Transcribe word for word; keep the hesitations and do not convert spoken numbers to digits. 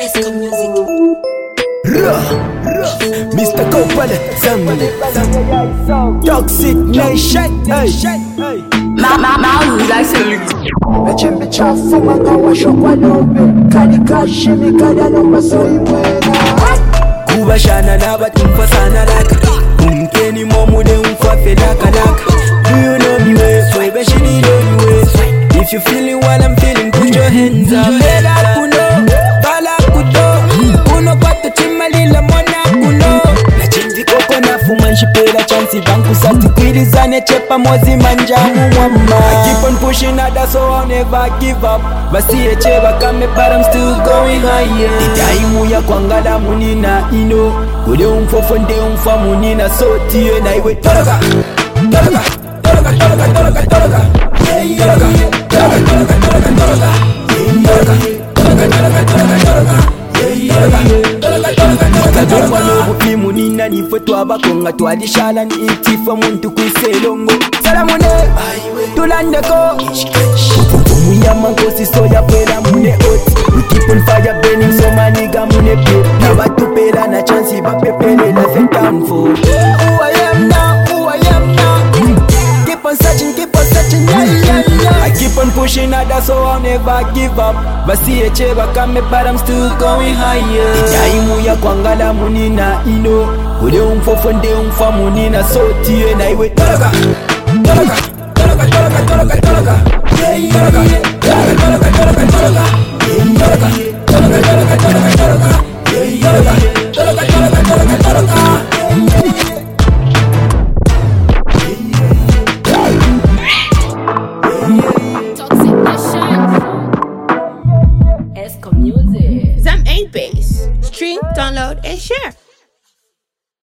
Esco Music. Mister Coppola, somebody, Toxic Nation, hey. Chembe chafu manga washo kwa lobe Kalika shimi kada lomba so imwena Kubashana n'abatumfa sana laka Umkeni momude umfa felaka laka Do you know me way? Fwe beshini know me way. If you feeling what I'm feeling, put your hands up. Bela kuno, bala kudo Uno kwato chimalila mwana kuno Na chimzi koko na fumanshi pela chansi banku sati kwilizane chepa mozi manjamu mwama I keep on pushing out, that's so I'll never give up. Basi eche bakame but I'm still going higher. Itaimu ya kwangala munina ino Kule umfofo nde umfa munina sotie na iwe toroka Toroka, toroka, toroka, toroka, toroka Yeah, toroka, toroka, toroka, toroka, toroka Yeah, toroka, toroka, toroka, toroka Yeah, toroka, toroka, toroka, toroka Kadoma nobu munina nifwe twabakonga twadishala ni itifa muntu kwiselongo Salamune, tulandeko Muyama nkosi soya pwela mune oti We keep on fire burning so maniga mune pip Na watu pela na chansi bapepele la set down for Who I am now, who I am now Keep on searching, keep on searching, yeah, yeah, yeah I keep on pushing harder so I'll never give up Basi eche bakame but I'm still going higher Itaimu ya kwangala munina ino Ule umfofo nde umfa munina sotie na iwe toroka Toroka, toroka, toroka, toroka, toroka Yeah, toroka, toroka, toroka, toroka, toroka Yeah, toroka, toroka, toroka, toroka, toroka Yeah, toroka, toroka, toroka, toroka, toroka Toxic Nation. Esco Music. Zam ain't bass. Stream, download, and share.